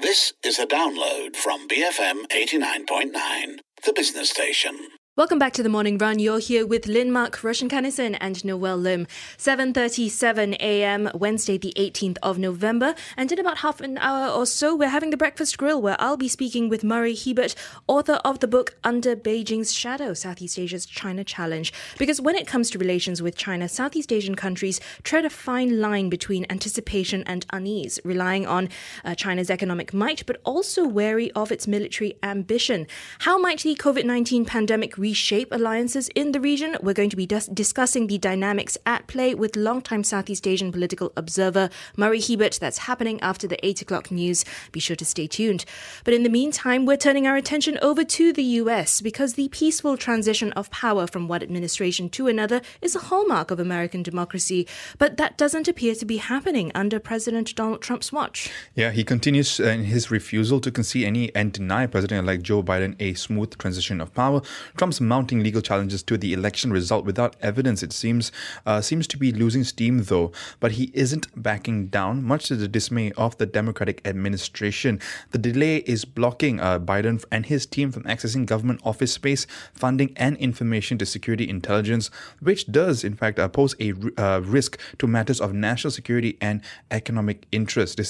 This is a download from BFM 89.9, the business station. Welcome back to the Morning Run. You're here with Lynn Mark, Roshan Kanison and Noel Lim. 7:37 a.m. Wednesday, the 18th of November. And in about half an hour or so, we're having the Breakfast Grill, where I'll be speaking with Murray Hebert, author of the book Under Beijing's Shadow, Southeast Asia's China Challenge. Because when it comes to relations with China, Southeast Asian countries tread a fine line between anticipation and unease, relying on China's economic might, but also wary of its military ambition. How might the COVID-19 pandemic reshape alliances in the region? We're going to be discussing the dynamics at play with longtime Southeast Asian political observer Murray Hebert. That's happening after the 8 o'clock news. Be sure to stay tuned. But in the meantime, we're turning our attention over to the US because the peaceful transition of power from one administration to another is a hallmark of American democracy. But that doesn't appear to be happening under President Donald Trump's watch. Yeah, he continues in his refusal to concede any and deny President-elect Joe Biden a smooth transition of power. Trump's mounting legal challenges to the election result without evidence, it seems to be losing steam, though. But he isn't backing down, much to the dismay of the Democratic administration. The delay is blocking Biden and his team from accessing government office space, funding, and information to security intelligence, which does, in fact, pose a risk to matters of national security and economic interest.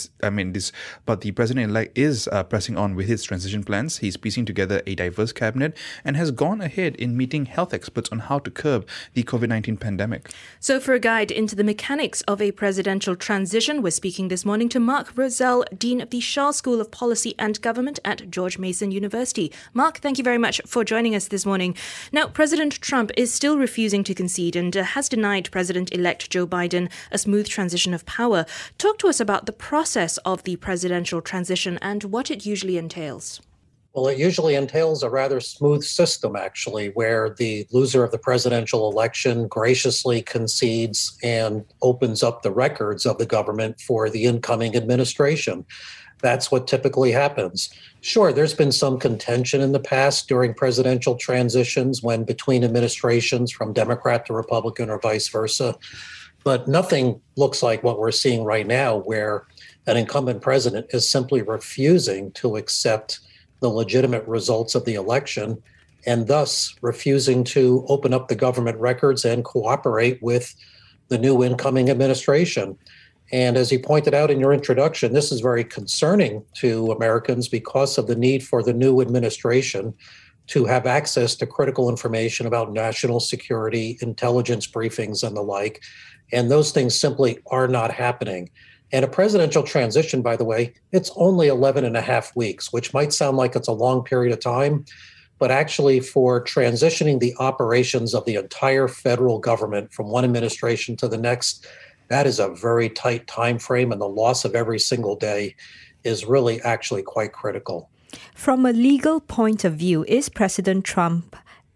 But the president-elect is pressing on with his transition plans. He's piecing together a diverse cabinet and has gone ahead in meeting health experts on how to curb the COVID-19 pandemic. So for a guide into the mechanics of a presidential transition, we're speaking this morning to Mark Rozell, Dean of the Shaw School of Policy and Government at George Mason University. Mark, thank you very much for joining us this morning. Now, President Trump is still refusing to concede and has denied President-elect Joe Biden a smooth transition of power. Talk to us about the process of the presidential transition and what it usually entails. Well, it usually entails a rather smooth system, actually, where the loser of the presidential election graciously concedes and opens up the records of the government for the incoming administration. That's what typically happens. Sure, there's been some contention in the past during presidential transitions when between administrations from Democrat to Republican or vice versa. But nothing looks like what we're seeing right now, where an incumbent president is simply refusing to accept the legitimate results of the election, and thus refusing to open up the government records and cooperate with the new incoming administration. And as you pointed out in your introduction, this is very concerning to Americans because of the need for the new administration to have access to critical information about national security, intelligence briefings, and the like. And those things simply are not happening. And a presidential transition, by the way, it's only 11 and a half weeks, which might sound like it's a long period of time. But actually, for transitioning the operations of the entire federal government from one administration to the next, that is a very tight time frame. And the loss of every single day is really actually quite critical. From a legal point of view, is President Trump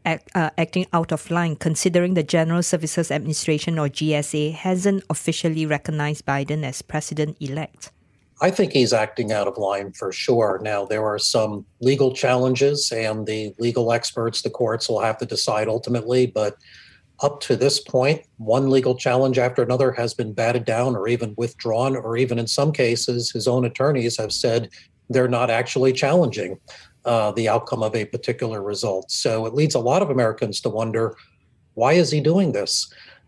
acting out of line, considering the General Services Administration, or GSA, hasn't officially recognized Biden as president-elect? I think he's acting out of line for sure. Now, there are some legal challenges, and the legal experts, the courts, will have to decide ultimately. But up to this point, one legal challenge after another has been batted down or even withdrawn, or even in some cases, his own attorneys have said they're not actually challenging the outcome of a particular result. So it leads a lot of Americans to wonder, why is he doing this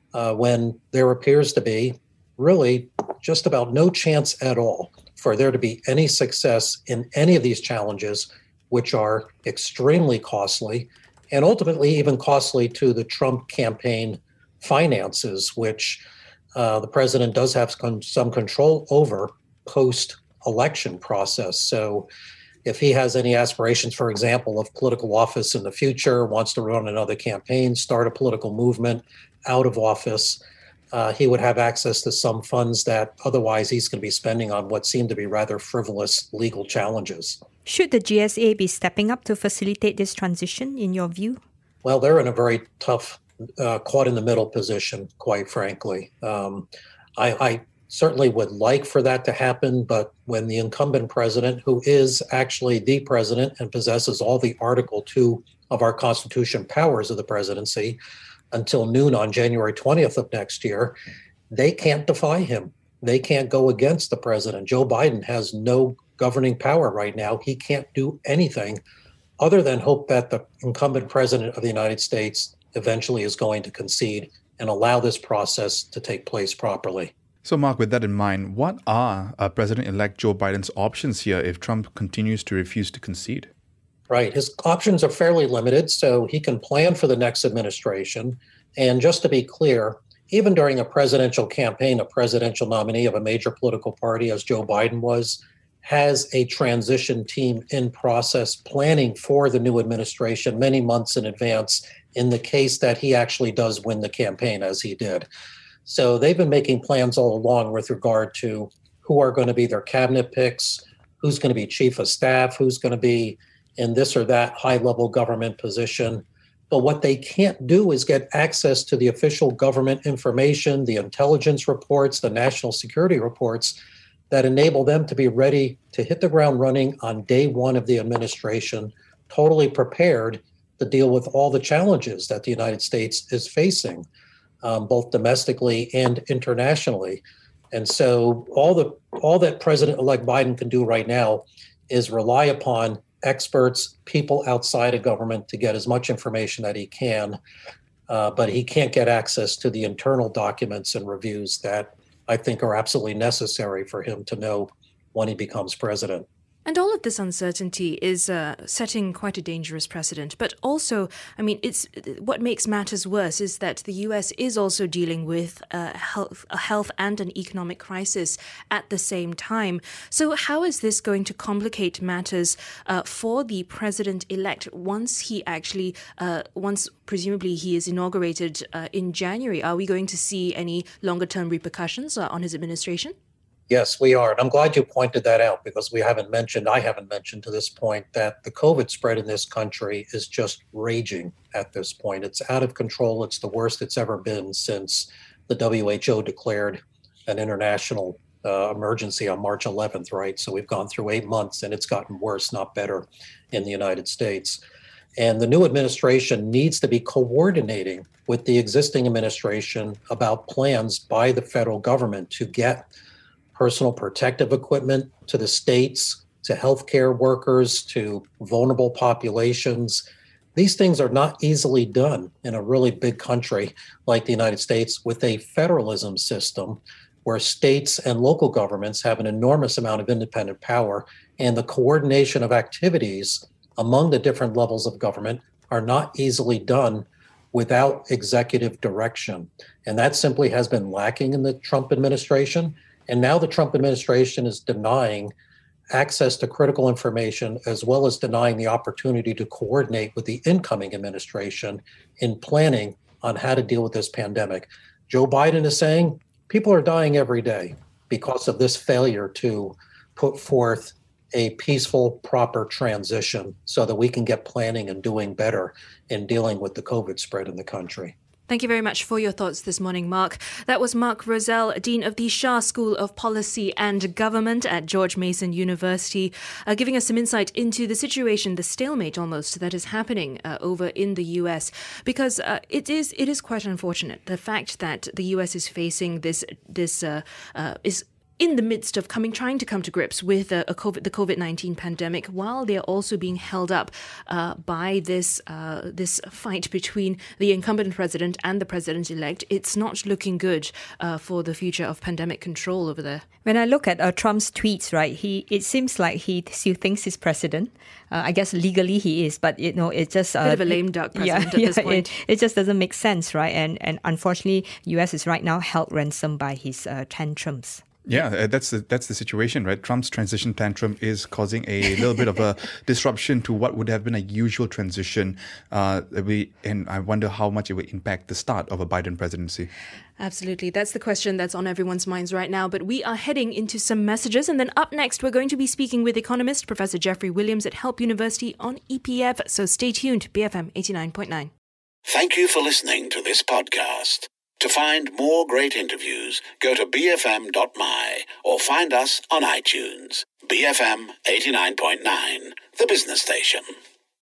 when there appears to be really just about no chance at all for there to be any success in any of these challenges, which are extremely costly and ultimately even costly to the Trump campaign finances, which the president does have some control over post-election process. So if he has any aspirations, for example, of political office in the future, wants to run another campaign, start a political movement out of office, he would have access to some funds that otherwise he's going to be spending on what seem to be rather frivolous legal challenges. Should the GSA be stepping up to facilitate this transition, in your view? Well, they're in a very tough, caught in the middle position, quite frankly. I certainly would like for that to happen, but when the incumbent president, who is actually the president and possesses all the Article 2 of our Constitution powers of the presidency until noon on January 20th of next year, they can't defy him. They can't go against the president. Joe Biden has no governing power right now. He can't do anything other than hope that the incumbent president of the United States eventually is going to concede and allow this process to take place properly. So, Mark, with that in mind, what are President-elect Joe Biden's options here if Trump continues to refuse to concede? Right. His options are fairly limited, so he can plan for the next administration. And just to be clear, even during a presidential campaign, a presidential nominee of a major political party, as Joe Biden was, has a transition team in process planning for the new administration many months in advance in the case that he actually does win the campaign, as he did. So they've been making plans all along with regard to who are going to be their cabinet picks, who's going to be chief of staff, who's going to be in this or that high-level government position. But what they can't do is get access to the official government information, the intelligence reports, the national security reports that enable them to be ready to hit the ground running on day one of the administration, totally prepared to deal with all the challenges that the United States is facing, both domestically and internationally. And so all that President-elect Biden can do right now is rely upon experts, people outside of government to get as much information that he can, but he can't get access to the internal documents and reviews that I think are absolutely necessary for him to know when he becomes president. And all of this uncertainty is setting quite a dangerous precedent. But also, I mean, it's what makes matters worse is that the U.S. is also dealing with a health and an economic crisis at the same time. So how is this going to complicate matters for the president-elect once he actually, once presumably he is inaugurated in January? Are we going to see any longer-term repercussions on his administration? Yes, we are. And I'm glad you pointed that out because I haven't mentioned to this point that the COVID spread in this country is just raging at this point. It's out of control. It's the worst it's ever been since the WHO declared an international emergency on March 11th, right? So we've gone through 8 months and it's gotten worse, not better in the United States. And the new administration needs to be coordinating with the existing administration about plans by the federal government to get personal protective equipment to the states, to healthcare workers, to vulnerable populations. These things are not easily done in a really big country like the United States with a federalism system where states and local governments have an enormous amount of independent power, and the coordination of activities among the different levels of government are not easily done without executive direction. And that simply has been lacking in the Trump administration. And now the Trump administration is denying access to critical information as well as denying the opportunity to coordinate with the incoming administration in planning on how to deal with this pandemic. Joe Biden is saying people are dying every day because of this failure to put forth a peaceful, proper transition so that we can get planning and doing better in dealing with the COVID spread in the country. Thank you very much for your thoughts this morning, Mark. That was Mark Rozell, Dean of the Shah School of Policy and Government at George Mason University, giving us some insight into the situation, the stalemate almost, that is happening over in the US. Because it is quite unfortunate, the fact that the US is facing this is in the midst of trying to come to grips with the COVID-19 pandemic, while they're also being held up by this fight between the incumbent president and the president-elect. It's not looking good for the future of pandemic control over there. When I look at Trump's tweets, right, it seems like he still thinks he's president. I guess legally he is, but it's just bit of a lame duck president at this point. It just doesn't make sense, right? And unfortunately, U.S. is right now held ransom by his tantrums. Yeah, that's the situation, right? Trump's transition tantrum is causing a little bit of a disruption to what would have been a usual transition. And I wonder how much it will impact the start of a Biden presidency. Absolutely. That's the question that's on everyone's minds right now. But we are heading into some messages. And then up next, we're going to be speaking with economist Professor Jeffrey Williams at Help University on EPF. So stay tuned, BFM 89.9. Thank you for listening to this podcast. To find more great interviews, go to bfm.my or find us on iTunes. BFM 89.9, the business station.